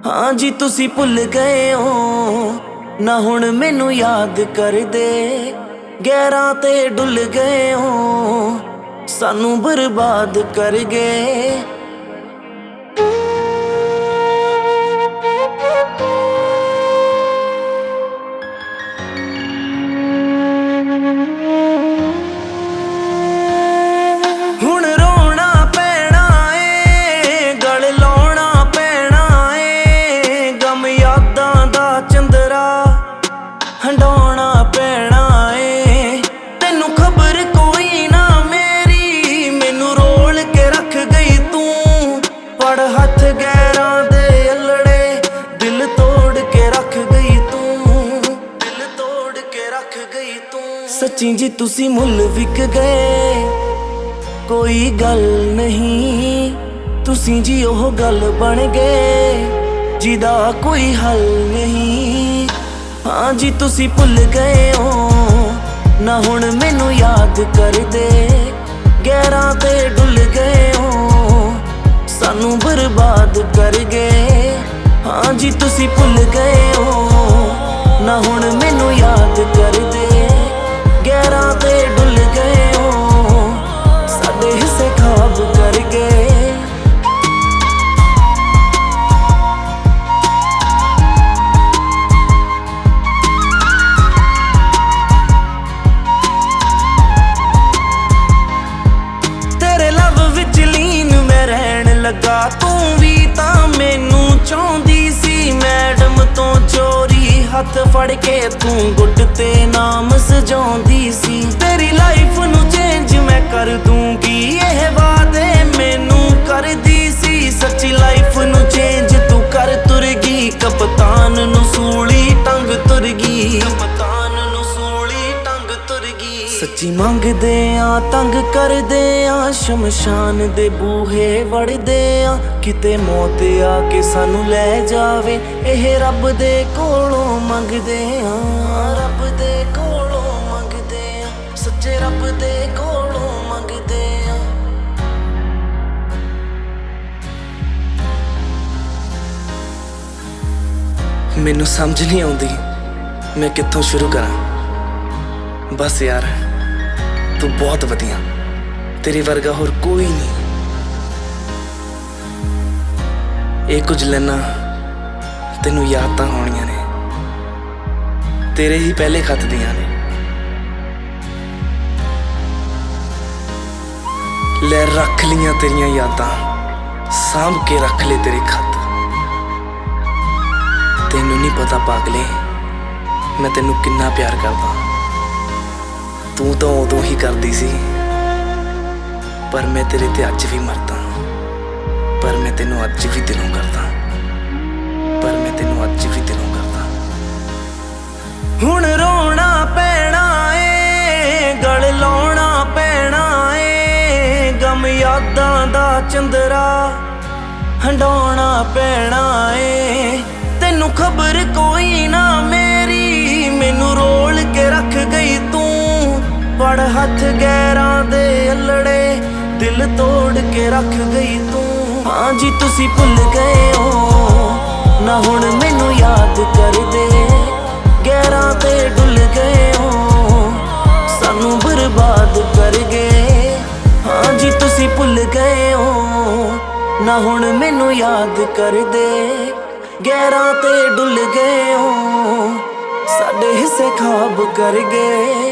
हाँ जी तुसी भुल गए हो ना हुण मैनू याद कर दे। गैरां ते डुल गए हो सानू बर्बाद कर गए। हुण रोना पैना ए गल लाउणा पैना ए। गम यादां दा चंदरा हंडौणा पैना ए। तैनू खबर कोई ना मेरी मैनू रोल के रख गई तू। फड़ हथ गैरां दे अल्लड़े दिल तोड़ के रख गई तू। दिल तोड़ के रख गई तू। सच्ची जी तुसी मुल विक गए कोई गल नहीं। तुसी जी ओह गल बन गए जिदा कोई हल नहीं। हाँ जी तुसी भुल गए हो ना हुण मैनू याद कर दे। गैरां ते डुल गए हो सानू बर्बाद कर गए। हाँ जी तुसी भुल गए हो ना हुण मैनू याद कर दे। गैरां ते डुल गए हो साडे हिस्से खाब कर गए। तेरे लव विच लीन मैं रहन लगा तू भी तां मैनू चाहुंदी सी। मैडम तो चोरी हथ फड़ के तू गुट ते नाम सजाउंदी सी। तेरी लाइफ नू चेंज मैं कर दूंगी यह वादे मैनू कर दी सी। सच्ची लाइफ नू चेंज तू कर तुर गई। कप्तान नू सूली टंग तुर गई। कप्तान नू सूली टंग तुर गई। सच्ची मंगदे आ तंग करदे आ शमशान दे बूहे वड़दे आ। किते मौत आके सानू लै जावे एह रब दे कोलों मंगदे आ। रब दे कोलों मंगदे आ सच्चे रब दे कोलों मंगदे आ। मैनू समझ नहीं आउंदी मैं कित्थों शुरू करा। बस यार तू बहुत वधिया तेरे वर्गा होर कोई नहीं। ये कुछ लैना तेनू याद तां होणियां ने तेरे ही पहले खत दियां ने। ले रख लियां तेरियां यादां सांभ के रख ले तेरे खत। तेनू नहीं पता पागले मैं तेनू किन्ना प्यार करदा। तू तो उदों ही करदी सी पर मैं तेरे ते अज भी मरदा। पर मैं तेनू अज भी दिलों करदा। पर मैं तेनू अज भी दिलों करदा। हुण रोना पैना ए गल लाउणा पैना ए। गम यादां दा चंदरा हंडौणा पैना ए। तैनू खबर कोई ना मेरी मैनू रोल के रख गई तू। फड़ हथ गैरां दे अल्लड़े दिल तोड़ के रख गई तू। हाँ जी तुसी भुल गए हो ना हुण मैनू याद कर दे। गैरां ते डुल गए हो सानू बर्बाद कर गए। हाँ जी तुसी भुल गए हो ना हुण मैनू याद कर दे। गैरां ते डुल गए हो साडे हिस्से खाब कर गए।